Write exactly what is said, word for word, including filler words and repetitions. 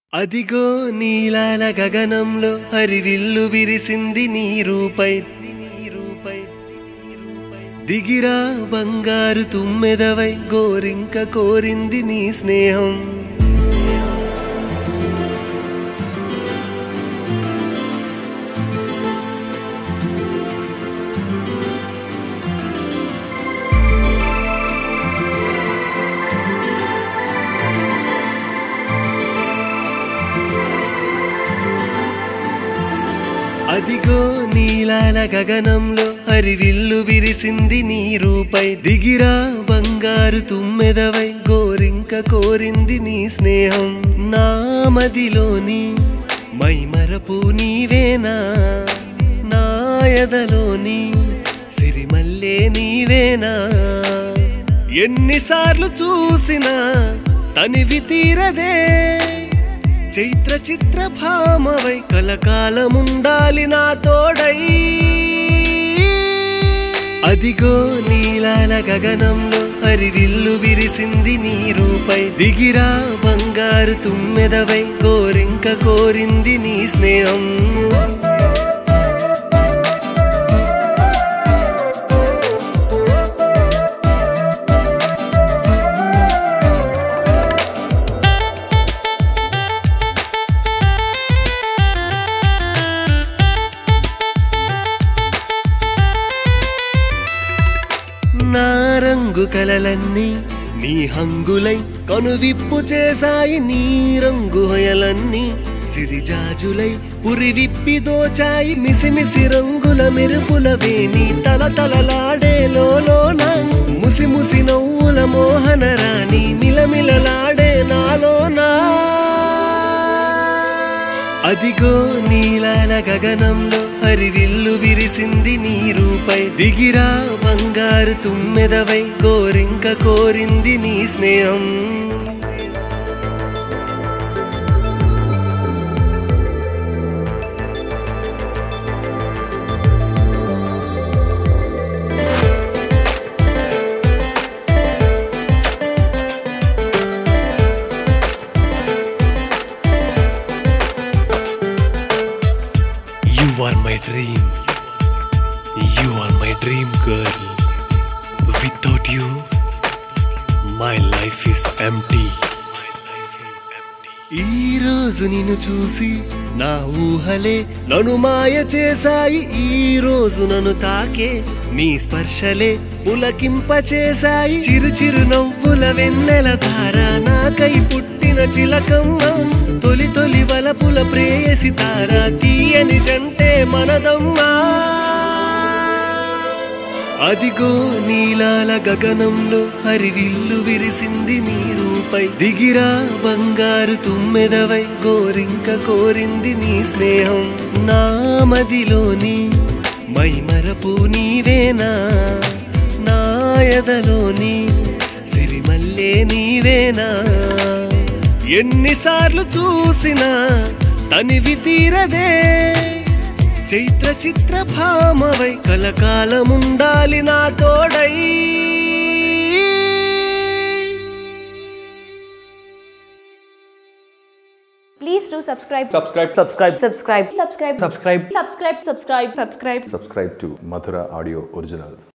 అదిగో నీలాల గగనంలో హరివిల్లు విరిసింది నీ రూపై దిగిరా బంగారు తుమ్మెదవై గోరింక కోరింది నీ స్నేహం. అదిగో నీలాల గగనంలో హరివిల్లు విరిసింది నీ రూపై దిగిరా బంగారు తుమ్మెదవై గోరింక కోరింది నీ స్నేహం. నా మదిలోని మైమరపు నీవేనా, నా ఎదలోని సిరిమల్లే నీవేనా. ఎన్నిసార్లు చూసినా తనివి తీరదే, చైత్ర చిత్ర భామవై కలకాలముండాలి నా తోడై. అదిగో నీలాల గగనంలో హరివిల్లు విరిసింది నీ రూపై దిగిరా బంగారు తుమ్మెదవై గోరింక కోరింది నీ స్నేహం. నా రంగు కలలన్నీ నీ హంగులై కనువిప్పు చేశాయి, నీ రంగు హొయలన్నీ సిరిజాజులై పురి విప్పి దోచాయి. మిసిమిసి రంగుల మెరుపుల వేణి తల తలలాడే లోలోన ముసి ముసి నవ్వుల మోహన రాణి మిలమిలలాడే నాలోనా. అదిగో నీలాల గగనంలో హరివిల్లు విరిసింది నీ రూపై దిగిరా బంగారు తుమ్మెదవై గోరింక కోరింది నీ స్నేహం. You are my dream, you are my dream girl. Without you, my life is empty. ఈ రోజు నిన్ను చూసి నా ఊహలే నన్ను మాయ చేశాయి, ఈ రోజు నన్ను తాకే నీ స్పర్శలే పులకింప చేశాయి. చిరు చిరు నవ్వుల వెన్నెల ధార నాకై పుట్టిన చిలకమ్మ, తొలి తొలి వలపుల ప్రేయసి తార తీయని జంటే మనదమ్మా. అదిగో నీలాల గగనంలో హరివిల్లు విరిసింది నీ రూపై దిగిరా బంగారు తుమ్మెదవై గోరింక కోరింది నీ స్నేహం. నా మదిలోని మైమరపు నీవేనా, నా ఎదలోని సిరిమల్లే నీవేనా. ఎన్నిసార్లు చూసినా తనివి తీరదే, చైత్ర చిత్ర భామవై కలకాలముండాలి నా తోడై. Please do subscribe. Subscribe. Subscribe. Subscribe. Subscribe. Subscribe. Subscribe. Subscribe. Subscribe. Subscribe to Madhura Audio Originals.